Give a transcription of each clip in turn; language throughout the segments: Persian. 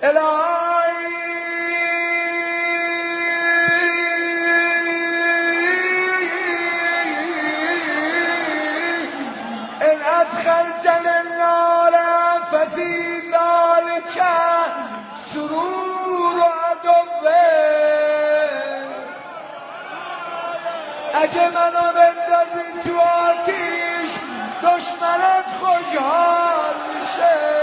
الهی ان ادخلتنی النار ففی ذلک سرور عدوه اگه منو بندازی تو آتیش دشمنت خوشحال میشه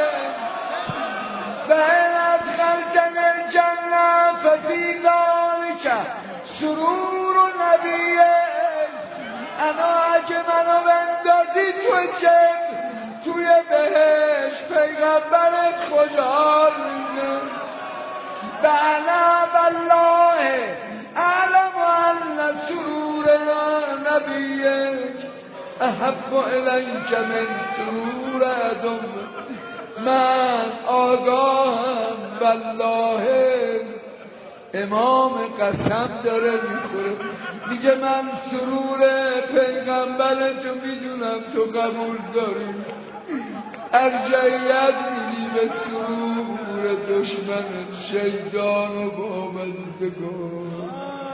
و این ادخلتنی الجنه ففی ذلک سرور نبیه انا اگه منو بندازی تو جن توی بهشت پیغمبرت خوشحال میشه و انا والله اعلم ان سرور نبیک احب الیک من سرور عدوک من آگاهم والله امام قسم داره میخوره میگه من سرور پیغمبرتو میدونم تو قبول داری ارجعیت میدی به سرور دشمنت شیطان و وابستگان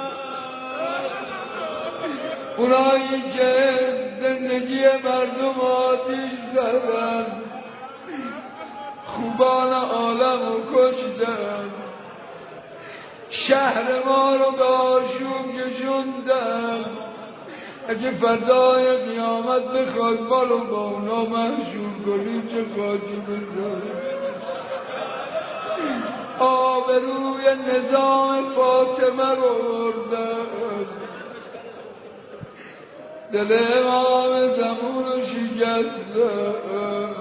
اونایی که زندگی مردم آتیش زدن خوبان عالم رو کشتن شهر ما رو به آشوب کشوندن اگه فردای قیامت بخواد ما رو با اونا محشور کنیم چه خاطی بذاریم آبروی نظام فاطمه رو بردن دل امام زمان رو شکستن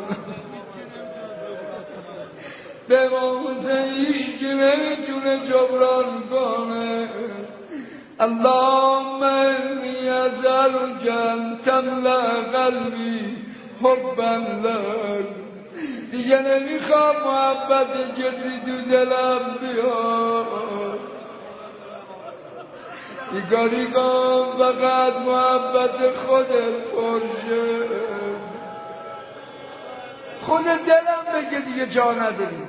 به امام حسین هیچکی نمیتونه جبران کنه اللهم انی اسألک ان تملأ قلبی حبا لک دیگه نمیخوام محبت کسی تو دلم بیاد بیگاری کن فقط محبت خودت پرشه خود دلم بگه دیگه جا نداری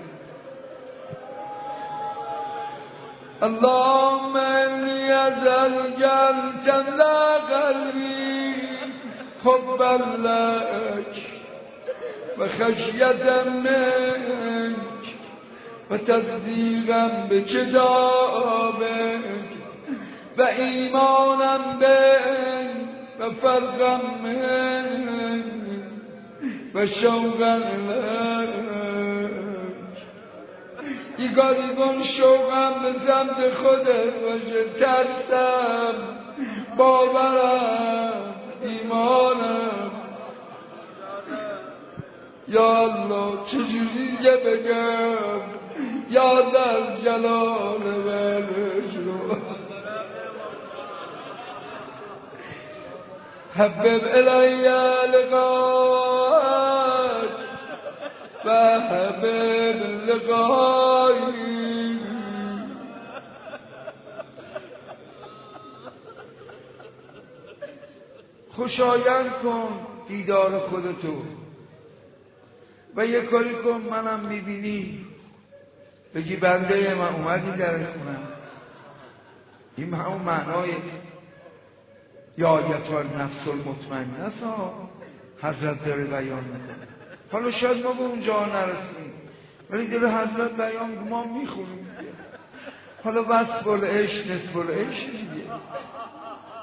اللهم انی اسألک ان تملأ قلبی حبا لک و خشیة منک و تصدیقا به کتابک و ایمانم بک و فرقا منک و شوقا لک بیگاری کن شوقم به سمت خودت باشه ترسم باورم ایمانم یا الله چجوری که بگم یا در جلال ولشو حبب الی لقاک و حبب لقایی خوشایند کن دیدار خودتو و یه کاری کن منم میبینی بگی بنده من اومدی در خونم این همون معنای یا آیتها نفس المطمئنه است حضرت داره بیان میکنه حالا شاید ما به اونجا نرسیم ولی داره حضرت بیان میکنه ما میخونیم حالا وصف العشق نصف العشق دیگه